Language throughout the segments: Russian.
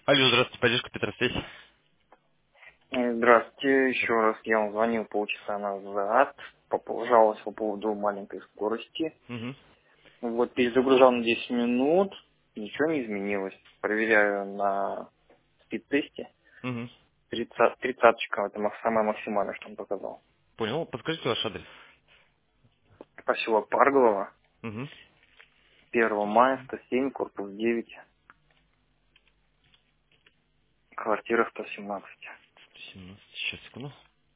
Алло, здравствуйте, поддержка Петросвязь. Здравствуйте, еще раз я вам звонил полчаса назад, жаловался по поводу маленькой скорости. Угу. Вот перезагружал на 10 минут, ничего не изменилось. Проверяю на спид-тесте. Угу. 30-очка, это самое максимальное, что он показал. Понял. Подскажите ваш адрес. Поселок Парголово, Угу. 1 мая, 107, корпус 9, квартира 117. 17. Сейчас, секунду.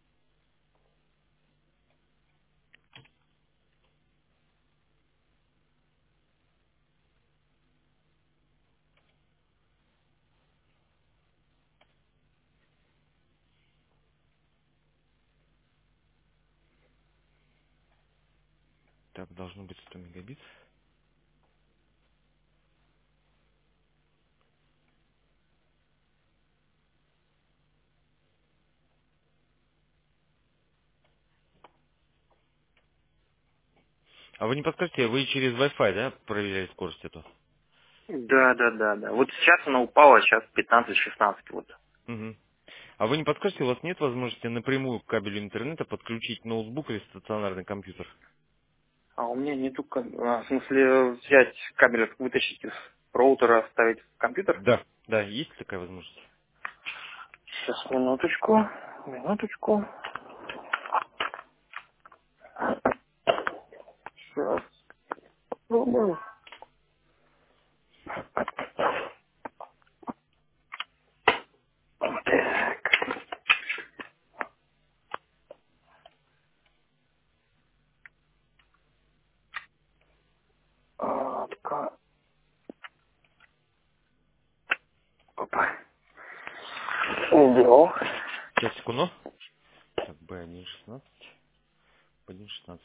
Так, должно быть 100 мегабит. А вы не подскажете, вы через Wi-Fi, да, проверяли скорость эту? Да. Вот сейчас она упала, сейчас 15-16 вот. Угу. А вы не подскажете, у вас нет возможности напрямую к кабелю интернета подключить ноутбук или стационарный компьютер? А у меня нету, в смысле, взять кабель, вытащить из роутера, вставить в компьютер? Да. Да, есть такая возможность? Сейчас, минуточку. Сейчас, попробую. Так, опа. Убрал. Сейчас, секунду. Так, B1.16, B1.16.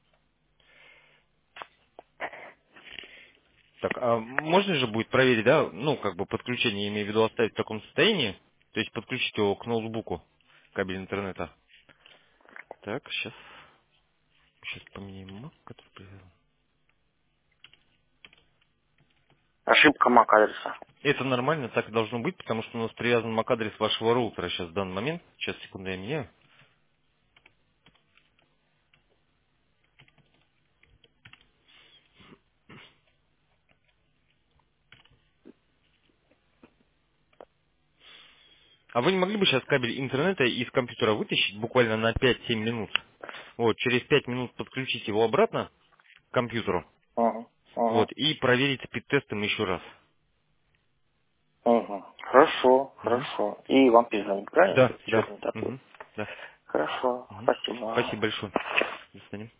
Так, а можно же будет проверить, да, ну, как бы подключение, я имею в виду, оставить в таком состоянии, то есть подключить его к ноутбуку, кабель интернета. Так, сейчас поменяем MAC, который привязан. Ошибка MAC адреса. Это нормально, так и должно быть, потому что у нас привязан MAC адрес вашего роутера сейчас в данный момент. Сейчас, секунду, я меняю. А вы не могли бы сейчас кабель интернета из компьютера вытащить буквально на 5-7 минут? Вот, через 5 минут подключить его обратно к компьютеру, Ага. вот, и проверить спид-тестом еще раз. Хорошо, Мгм. хорошо. И вам перезвонить, правильно, Да, если да. что-то не так будет? Мгм. Да. Хорошо, Мгм. спасибо. Спасибо большое. До свидания.